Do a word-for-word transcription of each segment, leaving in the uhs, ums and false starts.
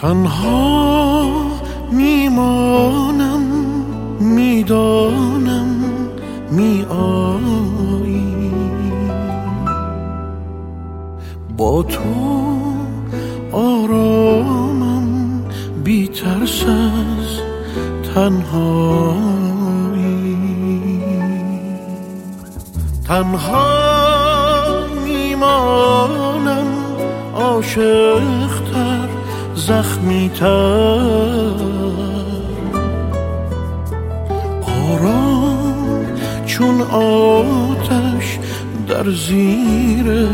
تنها میمانم، میدانم می آیی، با تو آرامم، بی ترس از تنهایی. تنها میمانم، عاشق‌تر، زخمی‌تر، آرام چون آتش در زیر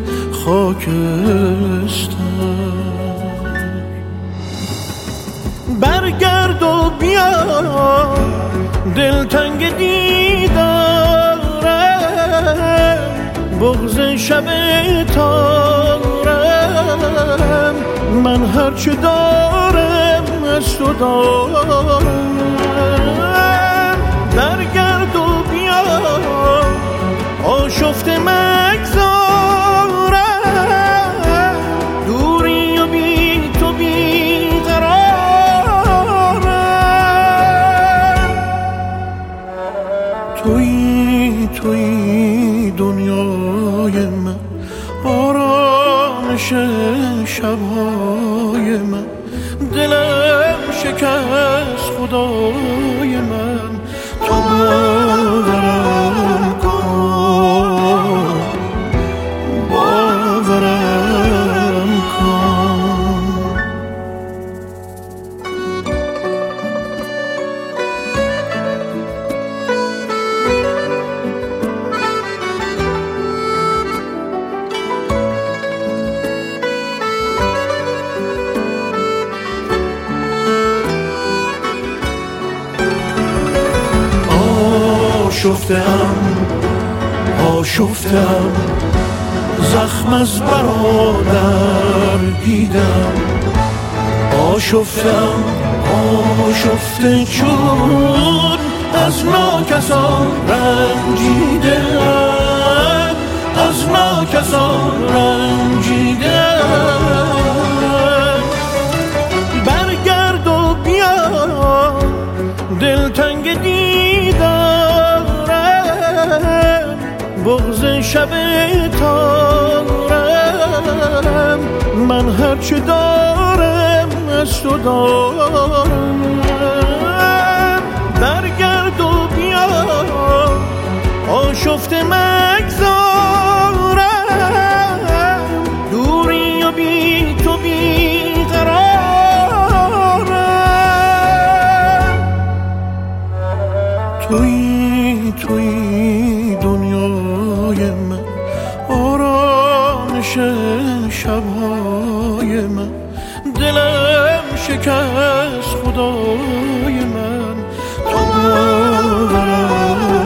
خاکستر. برگرد و بیا، دلتنگ دیدارم، بغض شب تارم، من هرچه دارم از تو دارم. برگرد و بیا، آشفته مگذارم، دوری و بی تو بیقرارم. تویی تویی دنیای من، آرامش شبهای من، دلم شکست خدای من، تو باورم کن، باورم کن. آشفته‌ام، آشفته‌ام، زخم از برادر دیدم. آشفته‌ام، آشفته چون از ناکسان رنجیدم، از ناکسان رنجیدم. برگرد و بیا، دلتنگ دیدارم، بغض شب تارم، من هرچه دارم از تو دارم. برگرد و بیا، آشفته مگذارم، دوری و بی تو بیقرارم. تویی تویی دنیای من، آرامش شبهای من، دلم شکست خدای من، تو باورم